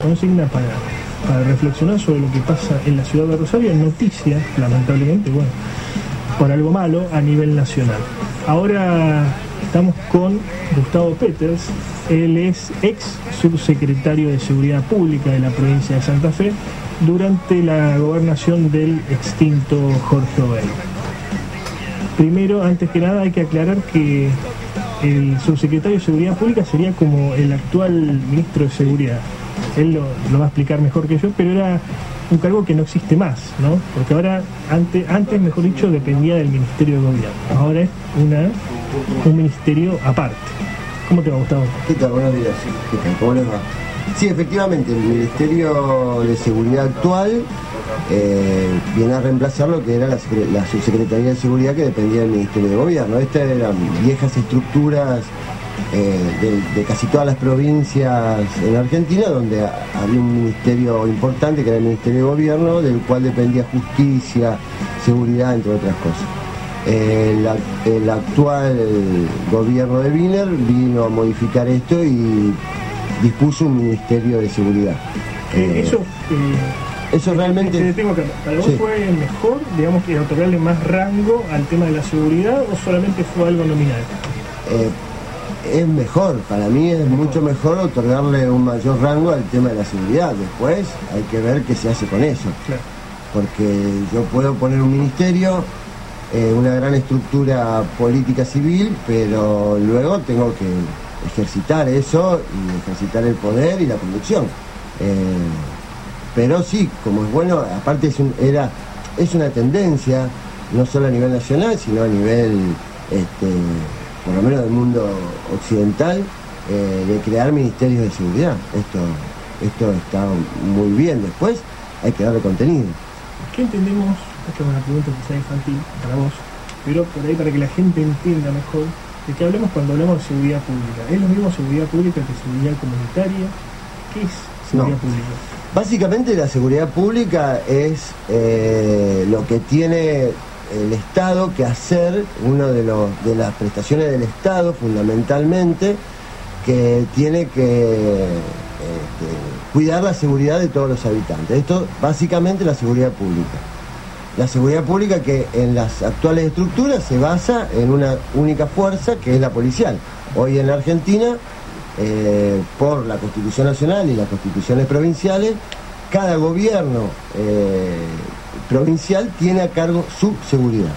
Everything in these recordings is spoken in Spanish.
consigna para reflexionar sobre lo que pasa en la ciudad de Rosario, en noticia, lamentablemente, bueno, por algo malo a nivel nacional. Ahora estamos con Gustavo Peters, él es ex subsecretario de Seguridad Pública de la provincia de Santa Fe durante la gobernación del extinto Jorge Obeid. Primero, antes que nada, hay que aclarar que el subsecretario de Seguridad Pública sería como el actual ministro de Seguridad. Él lo va a explicar mejor que yo, pero era un cargo que no existe más, ¿no? Porque ahora, antes, mejor dicho, dependía del Ministerio de Gobierno. Ahora es un ministerio aparte. ¿Cómo te va, Gustavo? ¿Qué tal? Buenos días. ¿Qué tal? ¿Cómo les va? Sí, efectivamente, el Ministerio de Seguridad actual viene a reemplazar lo que era la Subsecretaría de Seguridad, que dependía del Ministerio de Gobierno. Estas eran viejas estructuras de casi todas las provincias en Argentina, donde había un ministerio importante que era el Ministerio de Gobierno, del cual dependía justicia, seguridad, entre otras cosas. El actual gobierno de Wiener vino a modificar esto y dispuso un Ministerio de Seguridad. Eso realmente... ¿Para vos fue mejor, digamos, que otorgarle más rango al tema de la seguridad o solamente fue algo nominal? Es mejor, para mí es mucho mejor otorgarle un mayor rango al tema de la seguridad. Después hay que ver qué se hace con eso. Claro. Porque yo puedo poner un ministerio, una gran estructura política civil, pero luego tengo que ejercitar eso y ejercitar el poder y la conducción. Pero sí, como es bueno, aparte es una tendencia, no solo a nivel nacional, sino a nivel, por lo menos del mundo occidental, de crear ministerios de seguridad. Esto está muy bien. Después hay que darle contenido. ¿Qué entendemos? Esta es una pregunta quizá infantil para vos, pero por ahí para que la gente entienda mejor de qué hablamos cuando hablamos de seguridad pública. ¿Es lo mismo seguridad pública que seguridad comunitaria? ¿Qué es seguridad pública? Básicamente la seguridad pública es lo que tiene el Estado que hacer, una de las prestaciones del Estado fundamentalmente, que tiene que cuidar la seguridad de todos los habitantes. Esto básicamente la seguridad pública. La seguridad pública que en las actuales estructuras se basa en una única fuerza que es la policial. Hoy en la Argentina, por la Constitución Nacional y las constituciones provinciales, cada gobierno provincial tiene a cargo su seguridad.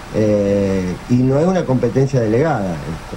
Y no es una competencia delegada esto.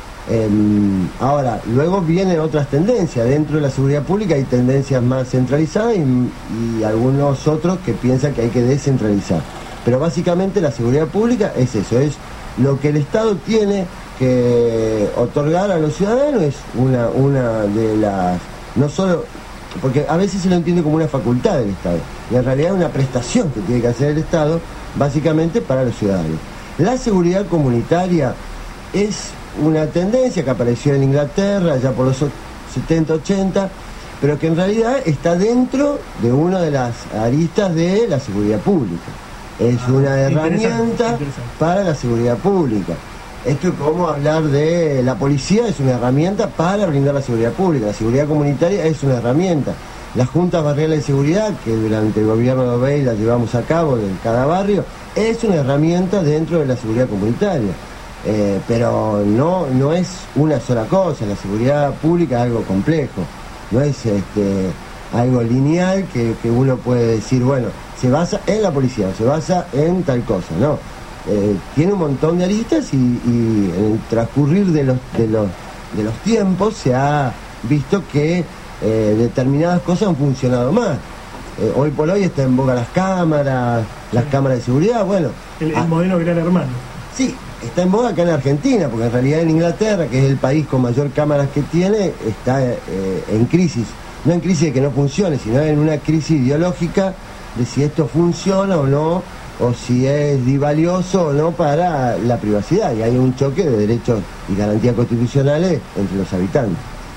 Ahora, luego vienen otras tendencias. Dentro de la seguridad pública hay tendencias más centralizadas y algunos otros que piensan que hay que descentralizar. Pero básicamente la seguridad pública es eso, es lo que el Estado tiene que otorgar a los ciudadanos, es una de las... no solo... porque a veces se lo entiende como una facultad del Estado, y en realidad es una prestación que tiene que hacer el Estado, básicamente para los ciudadanos. La seguridad comunitaria es una tendencia que apareció en Inglaterra ya por los 70-80, pero que en realidad está dentro de una de las aristas de la seguridad pública. Es una herramienta para la seguridad pública. Esto es como hablar de la policía, es una herramienta para brindar la seguridad pública. La seguridad comunitaria es una herramienta. Las juntas barriales de seguridad, que durante el gobierno de Obeid la llevamos a cabo en cada barrio, es una herramienta dentro de la seguridad comunitaria. Pero no es una sola cosa. La seguridad pública es algo complejo. No es algo lineal que uno puede decir, bueno, se basa en la policía, o se basa en tal cosa, no. Tiene un montón de aristas y en el transcurrir de los tiempos se ha visto que determinadas cosas han funcionado más. Hoy por hoy está en boga las cámaras de seguridad, bueno. El modelo Gran Hermano. Sí, está en boga acá en Argentina, porque en realidad en Inglaterra, que es el país con mayor cámaras que tiene, está en crisis. No en crisis de que no funcione, sino en una crisis ideológica de si esto funciona o no, o si es valioso o no para la privacidad, y hay un choque de derechos y garantías constitucionales entre los habitantes.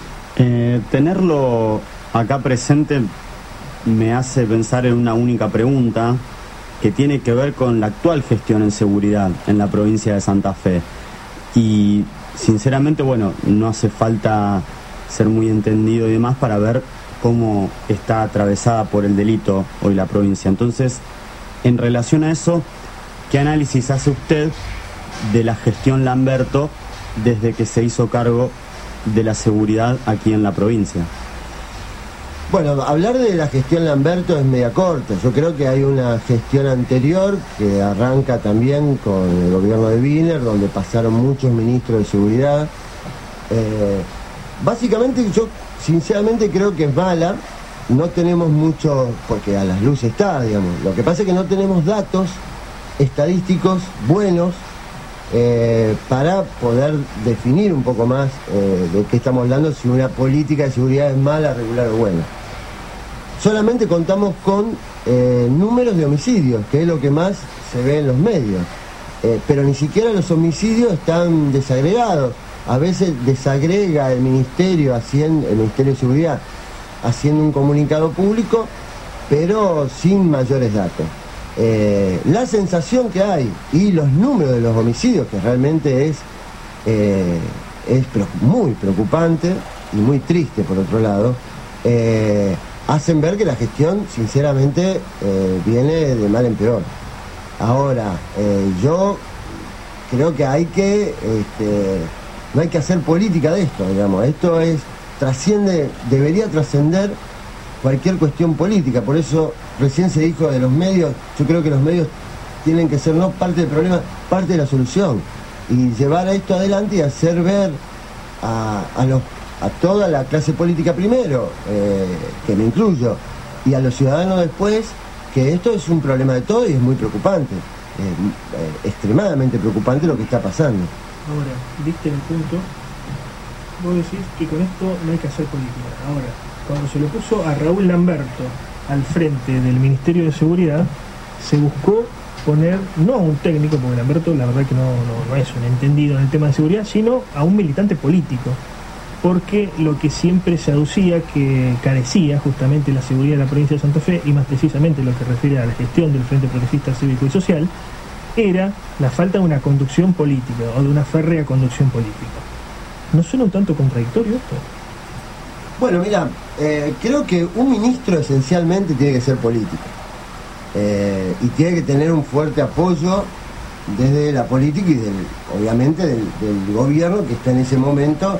Tenerlo acá presente me hace pensar en una única pregunta que tiene que ver con la actual gestión en seguridad en la provincia de Santa Fe. Y sinceramente, bueno, no hace falta ser muy entendido y demás para ver cómo está atravesada por el delito hoy la provincia. Entonces, en relación a eso, ¿qué análisis hace usted de la gestión Lamberto desde que se hizo cargo de la seguridad aquí en la provincia? Bueno, hablar de la gestión Lamberto es media corta. Yo creo que hay una gestión anterior que arranca también con el gobierno de Wiener, donde pasaron muchos ministros de seguridad. Básicamente yo sinceramente creo que es mala. No tenemos mucho, porque a las luces está, digamos. Lo que pasa es que no tenemos datos estadísticos buenos para poder definir un poco más de qué estamos hablando, si una política de seguridad es mala, regular o buena. Solamente contamos con números de homicidios, que es lo que más se ve en los medios, pero ni siquiera los homicidios están desagregados. A veces desagrega el Ministerio de Seguridad haciendo un comunicado público, pero sin mayores datos. La sensación que hay y los números de los homicidios, que realmente es muy preocupante y muy triste por otro lado, hacen ver que la gestión sinceramente viene de mal en peor. Ahora, yo creo que no hay que hacer política de esto, digamos. Esto debería trascender cualquier cuestión política. Por eso recién se dijo de los medios. Yo creo que los medios tienen que ser no parte del problema, parte de la solución, y llevar esto adelante y hacer ver a toda la clase política primero, que me incluyo, y a los ciudadanos después, que esto es un problema de todos y es muy preocupante, extremadamente preocupante lo que está pasando. Ahora, viste el punto, vos decís que con esto no hay que hacer política. Ahora, cuando se lo puso a Raúl Lamberto al frente del Ministerio de Seguridad, se buscó poner, no a un técnico, porque Lamberto la verdad que no es un entendido en el tema de seguridad, sino a un militante político, porque lo que siempre se aducía que carecía justamente la seguridad de la provincia de Santa Fe, y más precisamente lo que refiere a la gestión del Frente Progresista Cívico y Social, era la falta de una conducción política o de una férrea conducción política. ¿No suena un tanto contradictorio esto? Bueno, mira, creo que un ministro esencialmente tiene que ser político, y tiene que tener un fuerte apoyo desde la política y obviamente del gobierno que está en ese momento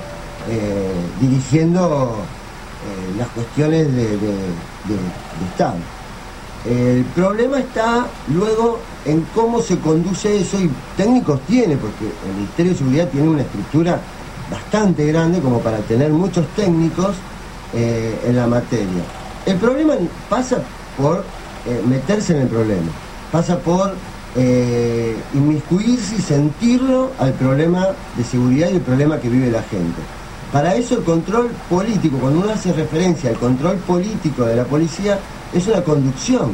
dirigiendo las cuestiones de Estado. El problema está luego en cómo se conduce eso, y técnicos tiene, porque el Ministerio de Seguridad tiene una estructura bastante grande como para tener muchos técnicos en la materia. El problema pasa por meterse en el problema, pasa por inmiscuirse y sentirlo al problema de seguridad y el problema que vive la gente. Para eso el control político, cuando uno hace referencia al control político de la policía, es una conducción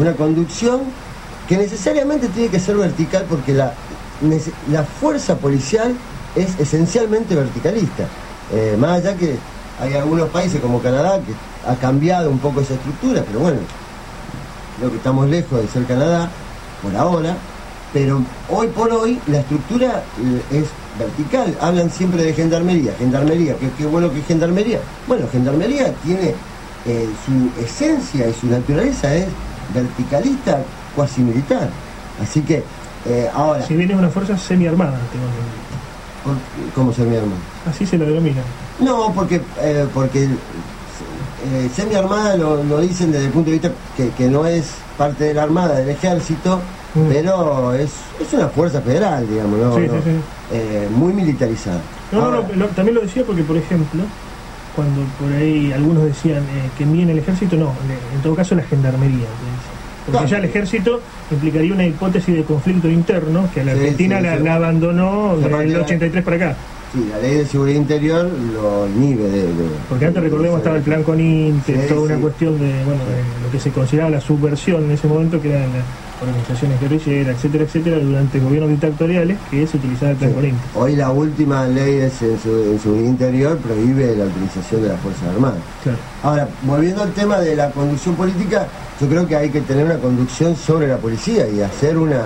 que necesariamente tiene que ser vertical, porque la fuerza policial es esencialmente verticalista. Más allá que hay algunos países como Canadá que ha cambiado un poco esa estructura, pero bueno, creo que estamos lejos de ser Canadá por ahora, pero hoy por hoy la estructura es vertical. Hablan siempre de gendarmería, qué bueno que es gendarmería. Bueno, gendarmería tiene su esencia y su naturaleza es verticalista, cuasi militar. Así que ahora... Si bien es una fuerza semiarmada, ¿Cómo semiarmada? Así se lo denomina. No, porque semiarmada lo dicen desde el punto de vista que no es parte de la armada, del ejército, pero es una fuerza federal, digamos, ¿no? Sí. Muy militarizada. También lo decía porque, por ejemplo, cuando por ahí algunos decían que envíen el ejército, no, en todo caso la gendarmería. Porque ya el ejército implicaría una hipótesis de conflicto interno que a la Argentina la abandonó del 83 para acá. Sí, la ley de seguridad interior lo inhibe porque antes, recordemos, estaba el plan Coninte, toda una cuestión de lo que se consideraba la subversión en ese momento, que eran las organizaciones guerrilleras, etcétera, durante gobiernos dictatoriales, que se utilizaba el plan Coninte. Hoy la última ley de seguridad interior prohíbe la utilización de las Fuerzas Armadas. Claro. Ahora, volviendo al tema de la conducción política, yo creo que hay que tener una conducción sobre la policía y hacer una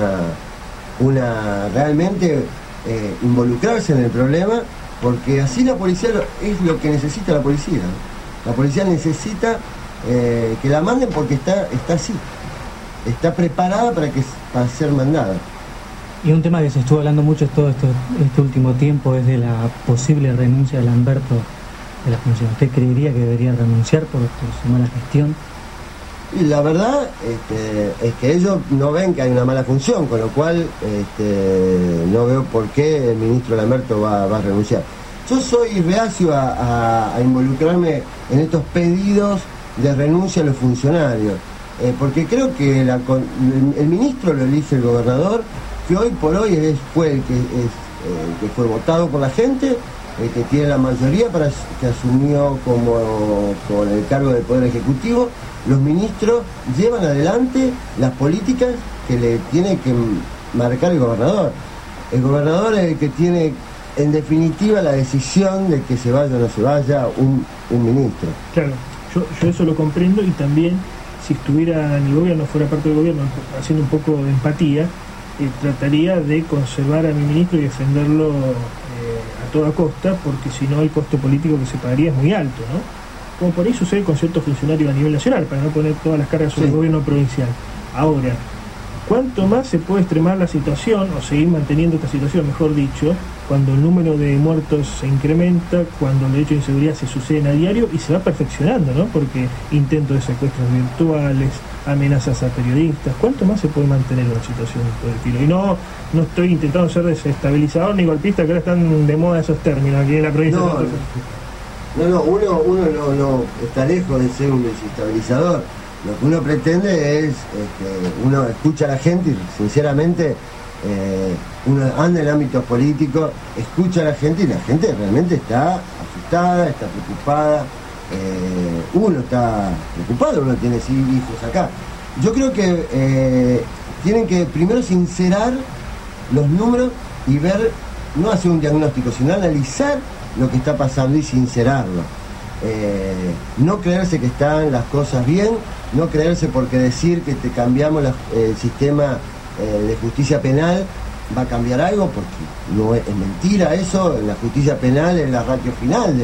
realmente involucrarse en el problema, porque así la policía es lo que necesita la policía. La policía necesita que la manden porque está así, está preparada para ser mandada. Y un tema que se estuvo hablando mucho todo este último tiempo es de la posible renuncia de Lamberto de la función. ¿Usted creería que debería renunciar por su mala gestión? Y la verdad es que ellos no ven que hay una mala función, con lo cual no veo por qué el ministro Lamberto va a renunciar. Yo soy reacio a involucrarme en estos pedidos de renuncia a los funcionarios, porque creo que el ministro lo elige el gobernador, que hoy por hoy fue el que fue votado por la gente, el que tiene la mayoría que asumió con el cargo del Poder Ejecutivo. Los ministros llevan adelante las políticas que le tiene que marcar el gobernador. El gobernador es el que tiene, en definitiva, la decisión de que se vaya o no se vaya un ministro. Claro, yo eso lo comprendo, y también, si estuviera mi gobierno, fuera parte del gobierno, haciendo un poco de empatía, trataría de conservar a mi ministro y defenderlo a toda costa, porque si no el costo político que se pagaría es muy alto, ¿no? Como por ahí sucede con ciertos funcionarios a nivel nacional, para no poner todas las cargas sobre el gobierno provincial. Ahora, ¿cuánto más se puede extremar la situación, o seguir manteniendo esta situación, mejor dicho, cuando el número de muertos se incrementa, cuando el hecho de inseguridad se suceden a diario y se va perfeccionando, ¿no? Porque intentos de secuestros virtuales, amenazas a periodistas, ¿cuánto más se puede mantener una situación por el estilo? Y no estoy intentando ser desestabilizador ni golpista, que ahora están de moda esos términos aquí en la provincia. Uno no está lejos de ser un desestabilizador. Lo que uno pretende es, uno escucha a la gente y sinceramente uno anda en ámbitos políticos, escucha a la gente y la gente realmente está asustada, está preocupada. Uno está preocupado, uno tiene hijos acá. Yo creo que tienen que primero sincerar los números y ver, no hacer un diagnóstico, sino analizar lo que está pasando y sincerarlo. No creerse que están las cosas bien, no creerse porque decir que te cambiamos el sistema de justicia penal va a cambiar algo, porque no es mentira eso. La justicia penal es la ratio final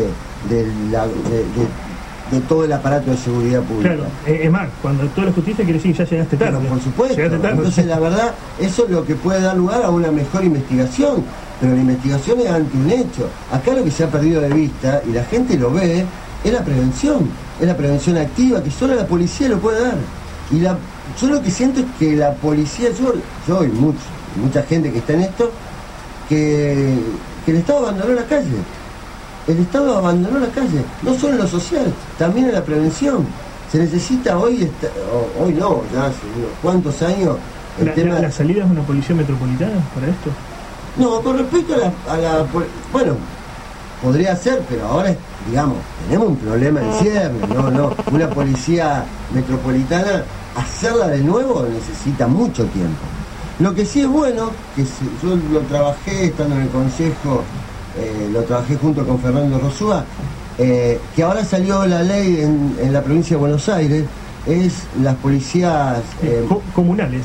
de todo el aparato de seguridad pública. Claro, es más, cuando toda la justicia quiere decir que ya llegaste tarde. Pero por supuesto. Llegaste tarde. Entonces la verdad, eso es lo que puede dar lugar a una mejor investigación, pero la investigación es ante un hecho. Acá lo que se ha perdido de vista, y la gente lo ve, es la prevención activa, que solo la policía lo puede dar. Y yo lo que siento es que la policía, yo y mucha gente que está en esto, que el Estado abandonó la calle. El Estado abandonó la calle, no solo en lo social, también en la prevención. Se necesita hoy no, ya hace unos cuantos años, ¿La salida es una policía metropolitana para esto? No, con respecto bueno, podría ser, pero ahora, digamos, tenemos un problema en ciernes, no, una policía metropolitana, hacerla de nuevo necesita mucho tiempo. Lo que sí es bueno, que yo lo trabajé estando en el Consejo, lo trabajé junto con Fernando Rosúa, que ahora salió la ley en la provincia de Buenos Aires, es las policías comunales.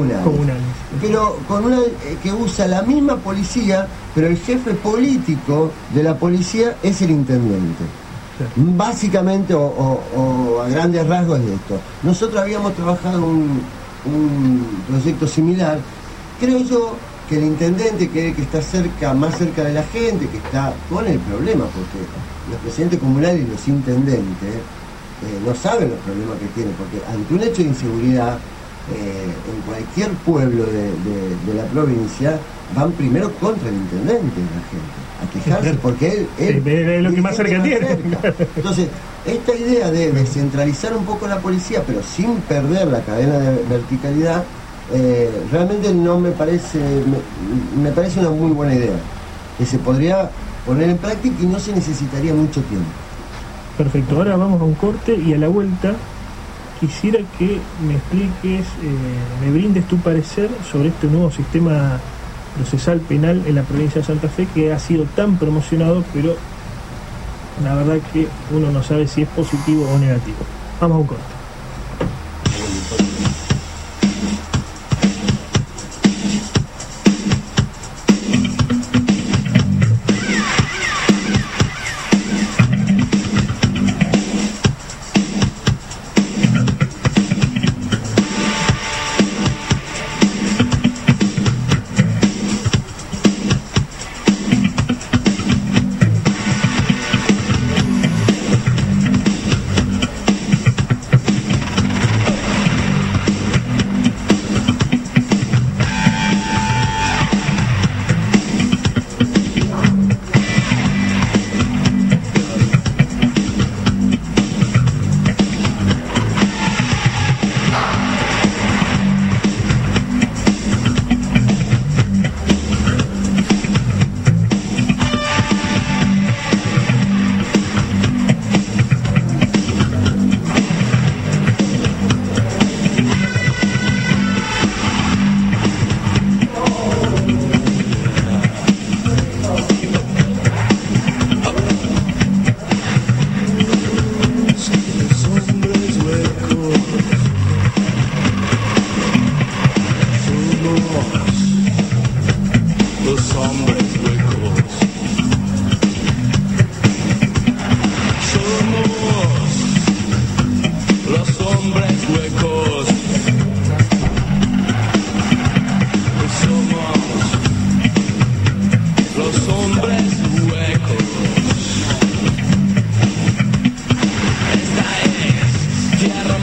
Pero con una que usa la misma policía, pero el jefe político de la policía es el intendente. Sí. Básicamente, o a grandes rasgos es esto. Nosotros habíamos trabajado un proyecto similar. Creo yo que el intendente, que está más cerca de la gente, que está con el problema, porque los presidentes comunales y los intendentes no saben los problemas que tienen, porque ante un hecho de inseguridad en cualquier pueblo de la provincia van primero contra el intendente, la gente, a quejarse, porque él es lo que más cerca tiene. Entonces, esta idea de descentralizar un poco la policía, pero sin perder la cadena de verticalidad, realmente no me parece una muy buena idea, que se podría poner en práctica y no se necesitaría mucho tiempo. Perfecto, ahora vamos a un corte y a la vuelta quisiera que me expliques, me brindes tu parecer sobre este nuevo sistema procesal penal en la provincia de Santa Fe, que ha sido tan promocionado, pero la verdad que uno no sabe si es positivo o negativo. Vamos a un corte.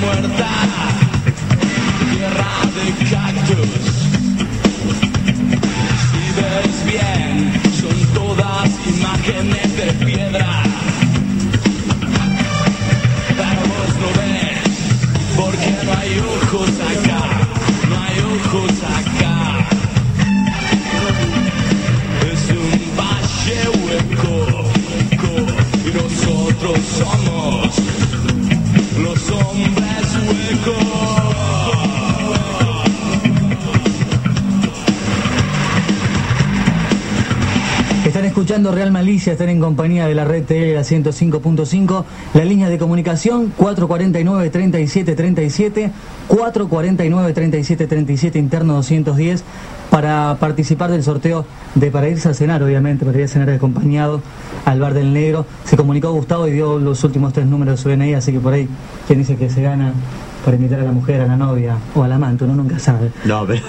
muerta, tierra de cactus. Si ves bien, son todas imágenes de piedra. Pero vos no ves, porque no hay ojos acá, no hay ojos acá. Es un valle hueco, y nosotros somos los hombres huecos. Están escuchando Real Malicia, están en compañía de la red TL, la 105.5, la línea de comunicación 449-3737, 449-3737, interno 210, para participar del sorteo para irse a cenar, obviamente, para ir a cenar acompañado al Bar del Negro. Se comunicó Gustavo y dio los últimos 3 números de su DNI, así que por ahí, quien dice que se gana para invitar a la mujer, a la novia o al amante, uno nunca sabe. No, pero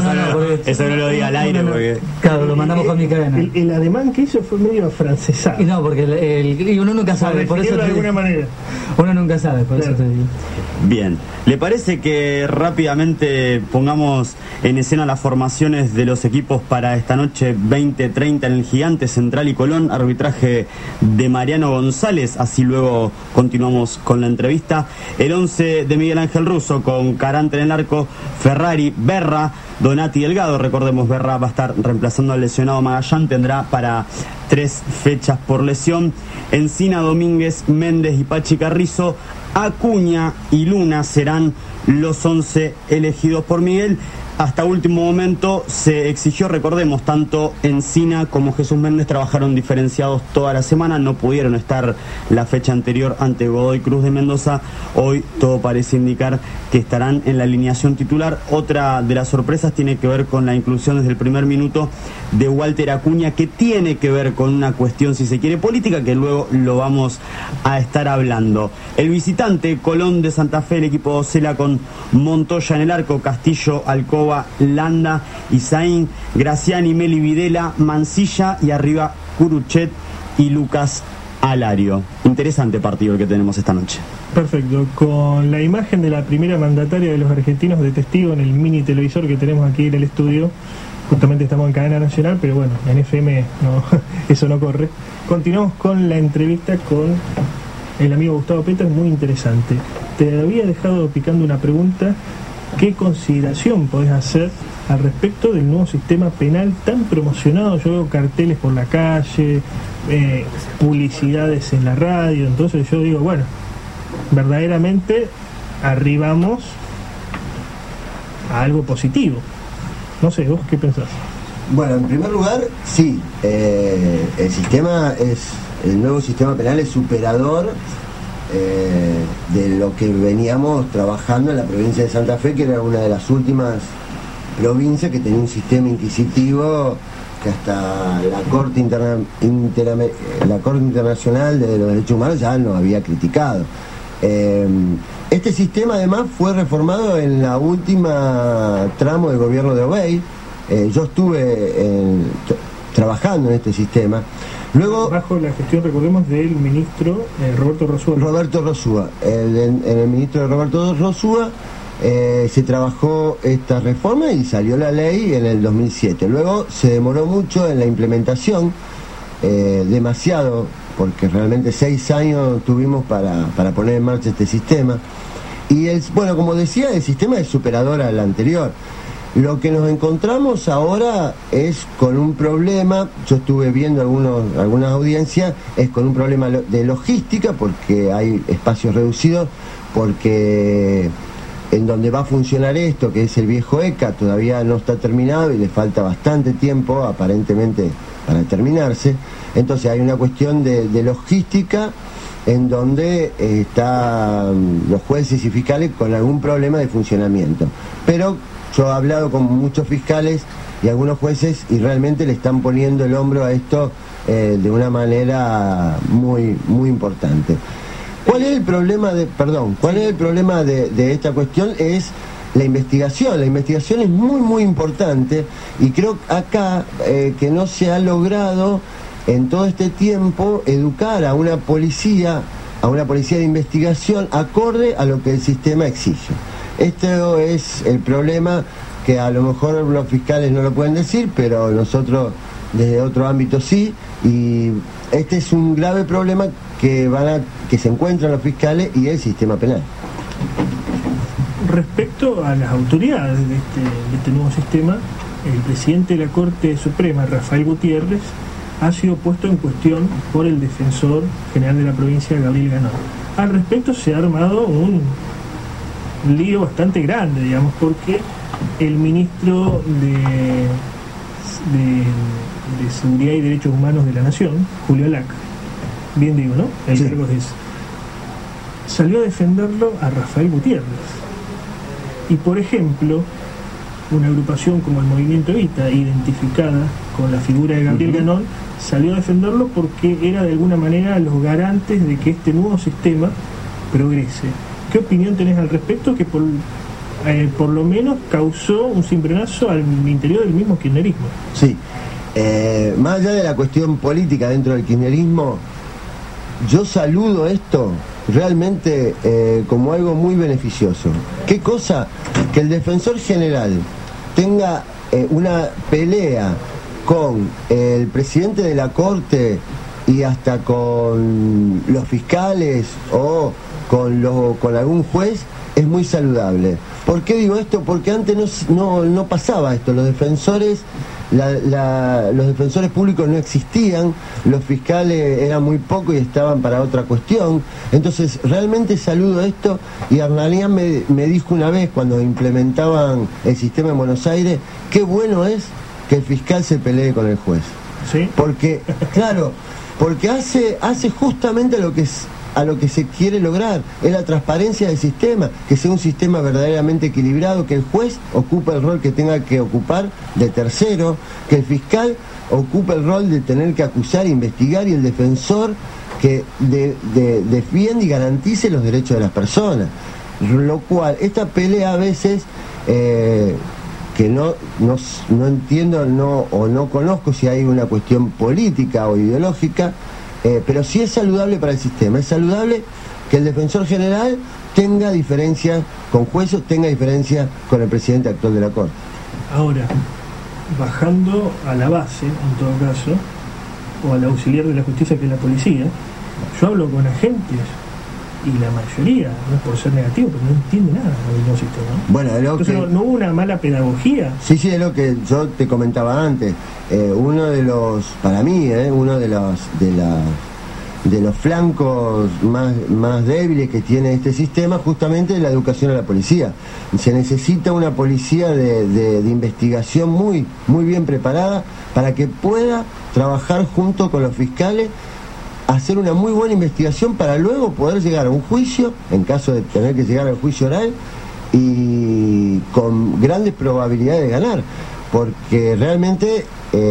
eso no lo diga al aire, porque... Claro, lo mandamos con mi cadena. El ademán que hizo fue medio afrancesado. Y no, porque y uno nunca sabe, por eso de alguna manera. Uno nunca sabe, por Claro. eso te digo. Bien, ¿le parece que rápidamente pongamos en escena las formaciones de los equipos para esta noche 20:30 en el Gigante, Central y Colón? Arbitraje de Mariano González, así luego continuamos con la entrevista. El 11 de Miguel Ángel Russo con Carante en el arco, Ferrari, Berra, Donati Delgado. Recordemos, Berra va a estar reemplazando al lesionado Magallán, tendrá para 3 fechas por lesión. Encina, Domínguez, Méndez y Pachi Carrizo. Acuña y Luna serán los 11 elegidos por Miguel. Hasta último momento se exigió, recordemos, tanto Encina como Jesús Méndez trabajaron diferenciados toda la semana, no pudieron estar la fecha anterior ante Godoy Cruz de Mendoza. Hoy todo parece indicar que estarán en la alineación titular. Otra de las sorpresas tiene que ver con la inclusión desde el primer minuto de Walter Acuña, que tiene que ver con una cuestión, si se quiere, política, que luego lo vamos a estar hablando. El visitante, Colón de Santa Fe, el equipo de Ocela con Montoya en el arco, Castillo, Alcoba, Landa, Isaín, Graciani, Meli Videla, Mancilla y arriba Curuchet y Lucas Alario. Interesante partido el que tenemos esta noche. Perfecto, con la imagen de la primera mandataria de los argentinos de testigo en el mini televisor que tenemos aquí en el estudio. Justamente estamos en cadena nacional, pero bueno, en FM no, eso no corre. Continuamos con la entrevista con el amigo Gustavo Peters, muy interesante. Te había dejado picando una pregunta. ¿Qué consideración podés hacer al respecto del nuevo sistema penal tan promocionado? Yo veo carteles por la calle, publicidades en la radio, entonces yo digo, bueno, verdaderamente arribamos a algo positivo. No sé, ¿vos qué pensás? Bueno, en primer lugar, sí, el nuevo sistema penal es superador de lo que veníamos trabajando en la provincia de Santa Fe, que era una de las últimas provincias que tenía un sistema inquisitivo que hasta la Corte Internacional de los Derechos Humanos ya nos había criticado. Este sistema además fue reformado en la última tramo del gobierno de Obey. Yo estuve trabajando en este sistema. Luego, bajo la gestión, recordemos, del ministro Roberto Rosúa. Roberto Rosúa. En el ministro de Roberto Rosúa se trabajó esta reforma y salió la ley en el 2007. Luego se demoró mucho en la implementación, demasiado, porque realmente 6 años tuvimos para poner en marcha este sistema. Y bueno, como decía, el sistema es superador al anterior. Lo que nos encontramos ahora es con un problema, yo estuve viendo algunas audiencias, es con un problema de logística, porque hay espacios reducidos, porque en donde va a funcionar esto, que es el viejo ECA, todavía no está terminado y le falta bastante tiempo, aparentemente, para terminarse. Entonces hay una cuestión de logística en donde están los jueces y fiscales con algún problema de funcionamiento. Pero yo he hablado con muchos fiscales y algunos jueces y realmente le están poniendo el hombro a esto de una manera muy, muy importante. ¿Cuál es el problema de esta cuestión? Es la investigación. La investigación es muy, muy importante y creo acá que no se ha logrado en todo este tiempo educar a una policía a una policía de investigación acorde a lo que el sistema exige. Esto es el problema que a lo mejor los fiscales no lo pueden decir, pero nosotros desde otro ámbito sí, y este es un grave problema que se encuentran los fiscales y el sistema penal. Respecto a las autoridades de este nuevo sistema, el presidente de la Corte Suprema, Rafael Gutiérrez, ha sido puesto en cuestión por el defensor general de la provincia, Gabriel Ganón. Al respecto se ha armado un lío bastante grande, digamos, porque el ministro de Seguridad y Derechos Humanos de la Nación, Julio Lac, bien digo, ¿no? El Sí. cargo es ese, salió a defenderlo a Rafael Gutiérrez. Y por ejemplo, una agrupación como el Movimiento Evita, identificada con la figura de Gabriel Ganón, salió a defenderlo porque era de alguna manera los garantes de que este nuevo sistema progrese. ¿Qué opinión tenés al respecto? Que por lo menos causó un cimbronazo al interior del mismo kirchnerismo. Sí, más allá de la cuestión política dentro del kirchnerismo, yo saludo esto realmente como algo muy beneficioso. ¿Qué cosa? Que el defensor general tenga una pelea con el presidente de la Corte y hasta con los fiscales o con algún juez, es muy saludable. ¿Por qué digo esto? Porque antes no pasaba esto. Los defensores públicos no existían, los fiscales eran muy pocos y estaban para otra cuestión. Entonces realmente saludo esto, y Arnalian me dijo una vez cuando implementaban el sistema en Buenos Aires, qué bueno es que el fiscal se pelee con el juez. ¿Sí? Porque, claro, porque hace justamente a lo que se quiere lograr, es la transparencia del sistema, que sea un sistema verdaderamente equilibrado, que el juez ocupe el rol que tenga que ocupar de tercero, que el fiscal ocupe el rol de tener que acusar e investigar, y el defensor que defiende y garantice los derechos de las personas. Lo cual, esta pelea a veces, que no entiendo o no conozco si hay una cuestión política o ideológica, pero sí es saludable para el sistema. Es saludable que el defensor general tenga diferencias con jueces, tenga diferencias con el presidente actual de la Corte. Ahora, bajando a la base, en todo caso, o al auxiliar de la justicia, que es la policía, yo hablo con agentes y la mayoría, no es por ser negativo, pero no entiende nada del nuevo sistema. Bueno, es lo Entonces que... no hubo una mala pedagogía. Sí, es lo que yo te comentaba antes. Uno de los, para mí, uno de los flancos más débiles que tiene este sistema, justamente es la educación a la policía. Se necesita una policía de investigación muy bien preparada para que pueda trabajar junto con los fiscales, hacer una muy buena investigación para luego poder llegar a un juicio, en caso de tener que llegar al juicio oral, y con grandes probabilidades de ganar, porque realmente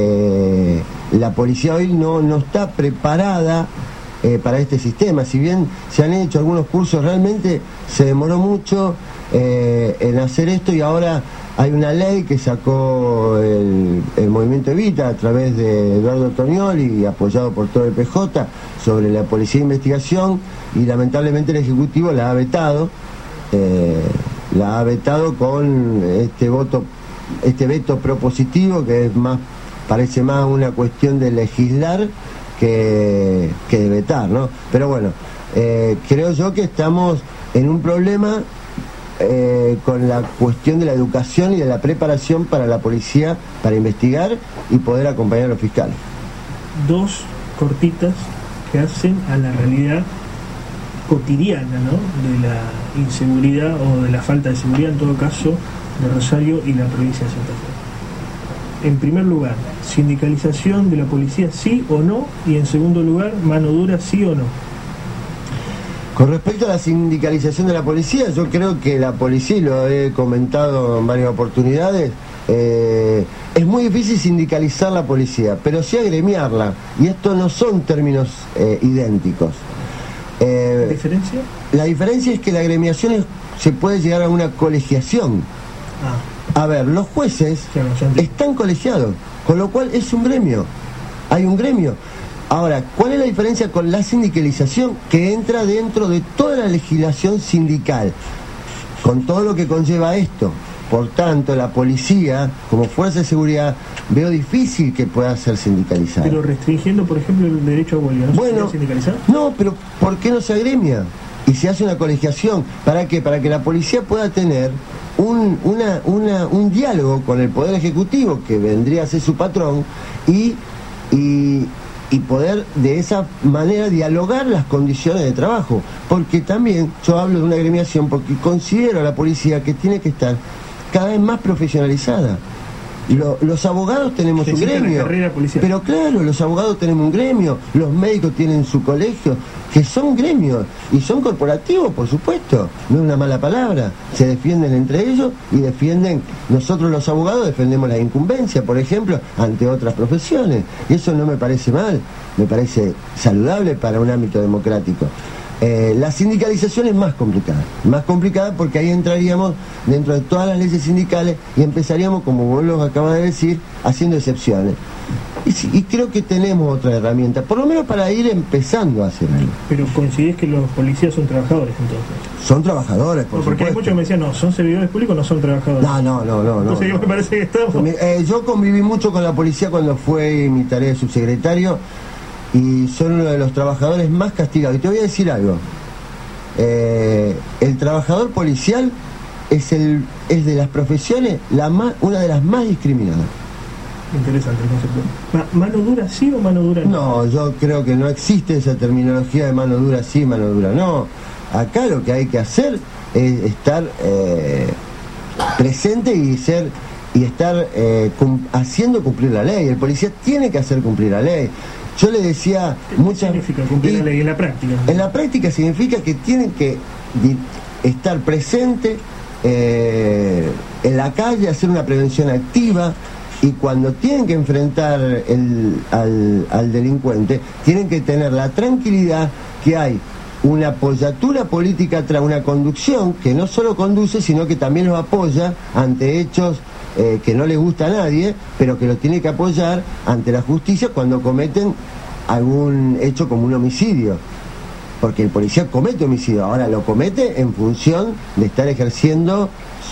la policía hoy no está preparada para este sistema. Si bien se han hecho algunos cursos, realmente se demoró mucho en hacer esto, y ahora hay una ley que sacó el Movimiento Evita a través de Eduardo Tognoli y apoyado por todo el PJ sobre la policía de investigación, y lamentablemente el Ejecutivo la ha vetado con este veto propositivo, que parece más una cuestión de legislar que de vetar, ¿no? Pero bueno, creo yo que estamos en un problema con la cuestión de la educación y de la preparación para la policía para investigar y poder acompañar a los fiscales. Dos cortitas que hacen a la realidad cotidiana, ¿no?, de la inseguridad o de la falta de seguridad, en todo caso, de Rosario y la provincia de Santa Fe. En primer lugar, sindicalización de la policía, sí o no, y en segundo lugar, mano dura, sí o no. Con respecto a la sindicalización de la policía, yo creo que la policía, y lo he comentado en varias oportunidades, es muy difícil sindicalizar la policía, pero sí agremiarla, y esto no son términos idénticos. ¿La diferencia? La diferencia es que la agremiación se puede llegar a una colegiación. A ver, los jueces están colegiados, con lo cual es un gremio. Hay un gremio. Ahora, ¿cuál es la diferencia con la sindicalización que entra dentro de toda la legislación sindical? Con todo lo que conlleva esto. Por tanto, la policía, como fuerza de seguridad, veo difícil que pueda ser sindicalizada. Pero restringiendo, por ejemplo, el derecho a huelga, ¿no se Bueno, puede sindicalizar? no, pero ¿por qué no se agremia? Y se hace una colegiación. ¿Para qué? Para que la policía pueda tener un diálogo con el Poder Ejecutivo, que vendría a ser su patrón, y poder de esa manera dialogar las condiciones de trabajo. Porque también yo hablo de una agremiación porque considero a la policía que tiene que estar cada vez más profesionalizada. Los abogados tenemos un gremio, pero claro, los abogados tenemos un gremio, los médicos tienen su colegio, que son gremios y son corporativos, por supuesto, no es una mala palabra, se defienden entre ellos y defienden, nosotros los abogados defendemos la incumbencia, por ejemplo, ante otras profesiones, y eso no me parece mal, me parece saludable para un ámbito democrático. La sindicalización es más complicada porque ahí entraríamos dentro de todas las leyes sindicales y empezaríamos, como vos lo acabas de decir, haciendo excepciones. Y creo que tenemos otra herramienta, por lo menos para ir empezando a hacer algo. Pero coincidís que los policías son trabajadores, entonces. Son trabajadores, por porque supuesto. Hay muchos que me decían, no, son servidores públicos, no son trabajadores. No. Entonces me parece que estamos... Yo conviví mucho con la policía cuando fue mi tarea de subsecretario, y son uno de los trabajadores más castigados. Y te voy a decir algo, el trabajador policial es de las profesiones una de las más discriminadas. Interesante el concepto. ¿Mano dura sí o mano dura no? No, yo creo que no existe esa terminología de mano dura sí, mano dura no. Acá lo que hay que hacer es estar presente y estar haciendo cumplir la ley. El policía tiene que hacer cumplir la ley. Yo le decía ¿Qué significa cumplir la ley en la práctica? En la práctica significa que tienen que estar presente en la calle, hacer una prevención activa, y cuando tienen que enfrentar al delincuente, tienen que tener la tranquilidad que hay una apoyatura política tras una conducción que no solo conduce, sino que también los apoya ante hechos que no les gusta a nadie, pero que lo tiene que apoyar ante la justicia cuando cometen algún hecho como un homicidio. Porque el policía comete homicidio, ahora lo comete en función de estar ejerciendo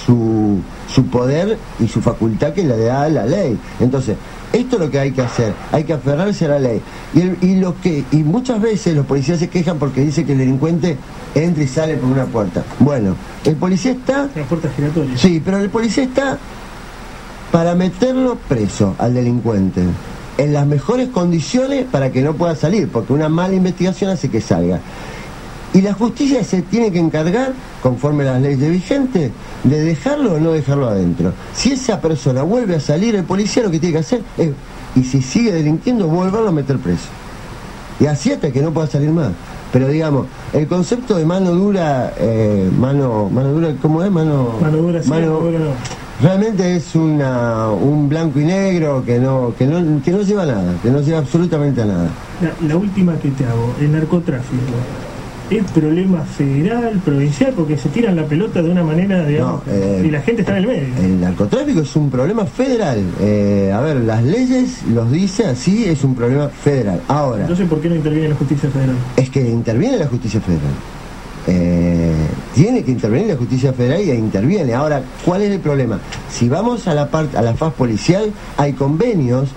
su poder y su facultad que le da la ley. Entonces, esto es lo que hay que hacer, hay que aferrarse a la ley. Y muchas veces los policías se quejan porque dice que el delincuente entra y sale por una puerta. Bueno, el policía está... La puerta giratoria. Sí, pero el policía está para meterlo preso al delincuente en las mejores condiciones para que no pueda salir, porque una mala investigación hace que salga. Y la justicia se tiene que encargar, conforme a las leyes vigentes, de dejarlo o no dejarlo adentro. Si esa persona vuelve a salir, el policía lo que tiene que hacer es, y si sigue delinquiendo, volverlo a meter preso. Y así hasta que no pueda salir más. Pero digamos, el concepto de mano dura, mano dura, ¿cómo es? Mano dura sí, mano dura no. Realmente es un blanco y negro que no lleva a nada, que no lleva absolutamente a nada. La última que te hago, el narcotráfico. ¿Es problema federal, provincial? Porque se tiran la pelota de una manera, digamos, y la gente está en el medio. El narcotráfico es un problema federal. A ver, las leyes los dice así, es un problema federal. Ahora, entonces, ¿por qué no interviene la justicia federal? Es que interviene la justicia federal. Tiene que intervenir la justicia federal y interviene. Ahora, ¿cuál es el problema? Si vamos a la faz policial, hay convenios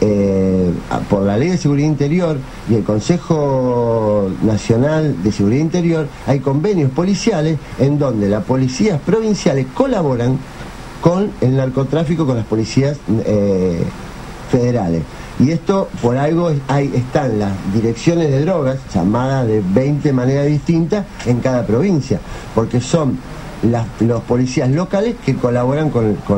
por la Ley de Seguridad Interior y el Consejo Nacional de Seguridad Interior, hay convenios policiales en donde las policías provinciales colaboran con el narcotráfico, con las policías federales. Y esto, por algo, están las direcciones de drogas, llamadas de 20 maneras distintas en cada provincia, porque son los policías locales que colaboran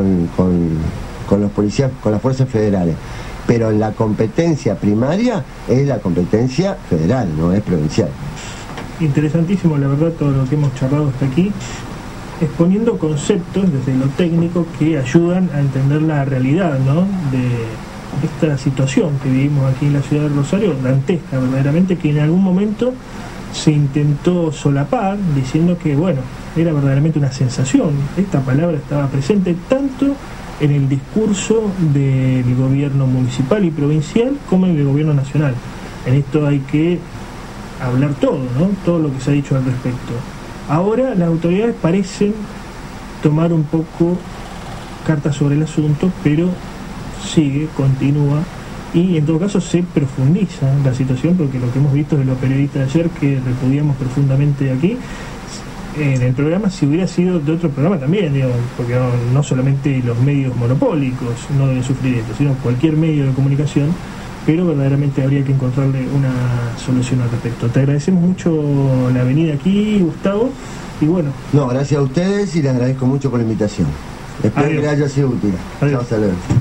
con los policías, con las fuerzas federales. Pero la competencia primaria es la competencia federal, no es provincial. Interesantísimo, la verdad, todo lo que hemos charlado hasta aquí, exponiendo conceptos desde lo técnico que ayudan a entender la realidad, ¿no?, de esta situación que vivimos aquí en la ciudad de Rosario, dantesca verdaderamente, que en algún momento se intentó solapar diciendo que, bueno, era verdaderamente una sensación. Esta palabra estaba presente tanto en el discurso del gobierno municipal y provincial como en el gobierno nacional. en esto hay que hablar todo, ¿no? Todo lo que se ha dicho al respecto. Ahora las autoridades parecen tomar un poco cartas sobre el asunto, pero continúa, y en todo caso se profundiza la situación, porque lo que hemos visto de los periodistas de ayer, que repudiamos profundamente aquí, en el programa, si hubiera sido de otro programa también, digamos, porque no solamente los medios monopólicos no deben sufrir esto, sino cualquier medio de comunicación, pero verdaderamente habría que encontrarle una solución al respecto. Te agradecemos mucho la venida aquí, Gustavo, y bueno. No, gracias a ustedes y les agradezco mucho por la invitación. Espero que les haya sido útil. Adiós. Chao, hasta luego.